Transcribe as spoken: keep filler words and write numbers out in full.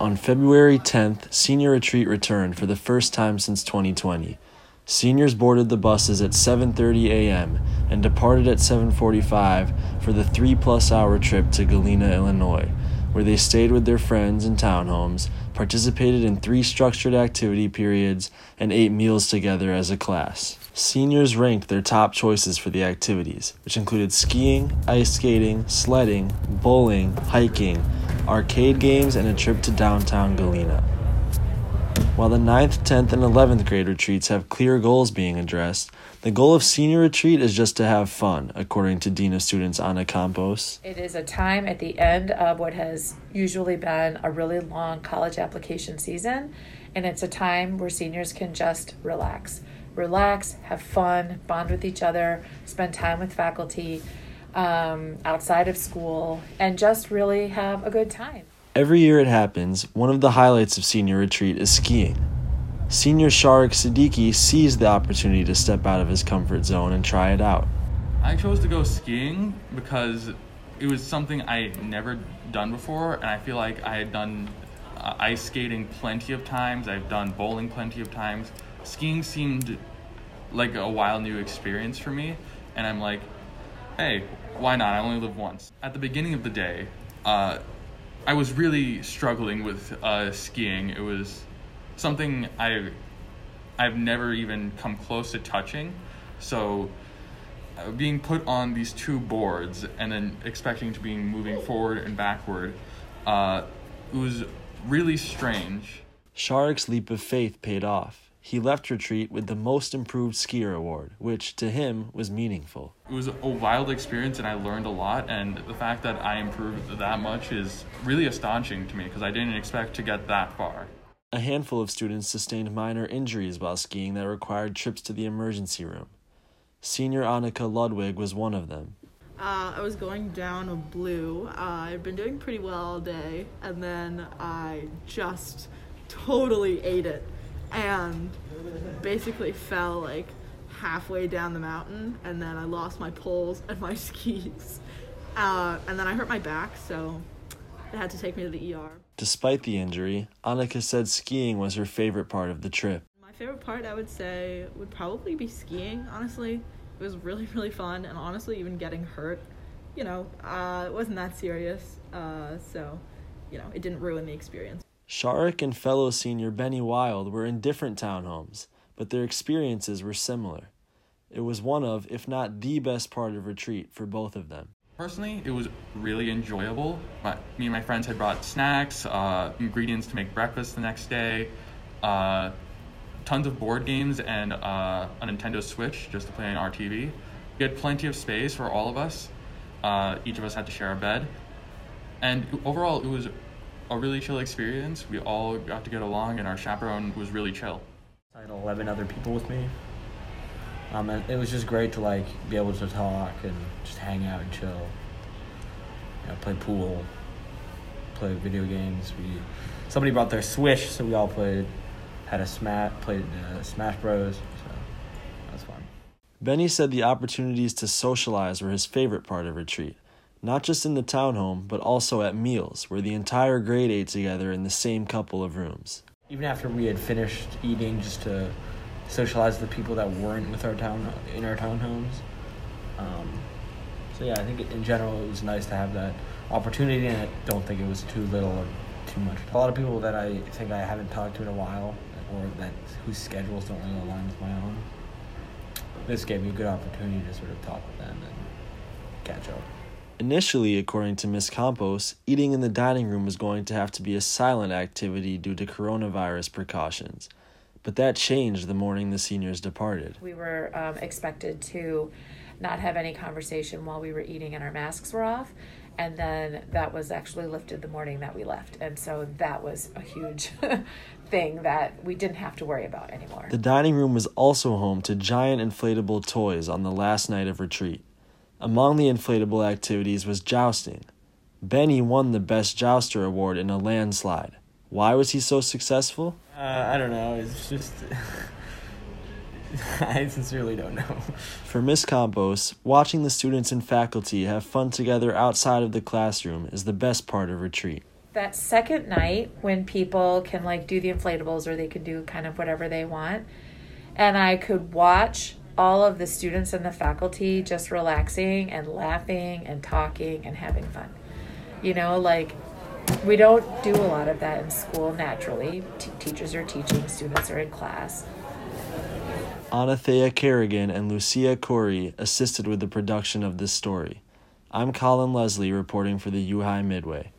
On February tenth, Senior Retreat returned for the first time since twenty twenty. Seniors boarded the buses at seven thirty a.m. and departed at seven forty-five for the three-plus-hour trip to Galena, Illinois, where they stayed with their friends in townhomes, participated in three structured activity periods, and ate meals together as a class. Seniors ranked their top choices for the activities, which included skiing, ice skating, sledding, bowling, hiking, arcade games, and a trip to downtown Galena. While the ninth, tenth, and eleventh grade retreats have clear goals being addressed, the goal of Senior Retreat is just to have fun, according to Dean of Students Anna Campos. It is a time at the end of what has usually been a really long college application season, and it's a time where seniors can just relax. Relax, have fun, bond with each other, spend time with faculty, um, outside of school, and just really have a good time. Every year it happens, one of the highlights of Senior Retreat is skiing. Senior Sharik Siddiqui seized the opportunity to step out of his comfort zone and try it out. I chose to go skiing because it was something I had never done before, and I feel like I had done uh, ice skating plenty of times, I've done bowling plenty of times. Skiing seemed like a wild new experience for me, and I'm like, hey, why not? I only live once. At the beginning of the day, uh, I was really struggling with uh, skiing. It was something I, I've never even come close to touching. So uh, being put on these two boards and then expecting to be moving forward and backward, uh, it was really strange. Sharik's leap of faith paid off. He left Retreat with the Most Improved Skier Award, which, to him, was meaningful. It was a wild experience, and I learned a lot, and the fact that I improved that much is really astonishing to me, because I didn't expect to get that far. A handful of students sustained minor injuries while skiing that required trips to the emergency room. Senior Annika Ludwig was one of them. Uh, I was going down a blue. Uh, I'd been doing pretty well all day, and then I just totally ate it. And basically fell like halfway down the mountain, and then I lost my poles and my skis. Uh, and then I hurt my back, so they had to take me to the E R. Despite the injury, Annika said skiing was her favorite part of the trip. My favorite part, I would say, would probably be skiing, honestly. It was really, really fun, and honestly, even getting hurt, you know, uh, it wasn't that serious, uh, so, you know, it didn't ruin the experience. Sharik and fellow senior Benny Wild were in different townhomes, but their experiences were similar. It was one of, if not the best part of Retreat for both of them. Personally, it was really enjoyable. My, me and my friends had brought snacks, uh, ingredients to make breakfast the next day, uh, tons of board games, and uh, a Nintendo Switch just to play on our T V. We had plenty of space for all of us. Uh, each of us had to share a bed. And overall, it was a really chill experience. We all got to get along, and our chaperone was really chill. I had eleven other people with me. Um, and it was just great to like be able to talk and just hang out and chill. You know, play pool, play video games. We somebody brought their Switch, so we all played. Had a smash, played uh, Smash Bros. So that was fun. Benny said the opportunities to socialize were his favorite part of Retreat. Not just in the townhome, but also at meals, where the entire grade ate together in the same couple of rooms. Even after we had finished eating, just to socialize with the people that weren't with our town in our townhomes. Um, so yeah, I think in general it was nice to have that opportunity, and I don't think it was too little or too much. A lot of people that I think I haven't talked to in a while, or that whose schedules don't really align with my own. This gave me a good opportunity to sort of talk with them and catch up. Initially, according to Miz Campos, eating in the dining room was going to have to be a silent activity due to coronavirus precautions. But that changed the morning the seniors departed. We were um, expected to not have any conversation while we were eating and our masks were off. And then that was actually lifted the morning that we left. And so that was a huge thing that we didn't have to worry about anymore. The dining room was also home to giant inflatable toys on the last night of Retreat. Among the inflatable activities was jousting. Benny won the Best Jouster award in a landslide. Why was he so successful? Uh, I don't know. It's just... I sincerely don't know. For Miz Campos, watching the students and faculty have fun together outside of the classroom is the best part of Retreat. that second night when people can like do the inflatables or they can do kind of whatever they want, and I could watch all of the students and the faculty just relaxing and laughing and talking and having fun. You know, like we don't do a lot of that in school naturally. T- teachers are teaching, students are in class. Anathea Kerrigan and Lucia Corey assisted with the production of this story. I'm Colin Leslie reporting for the U High Midway.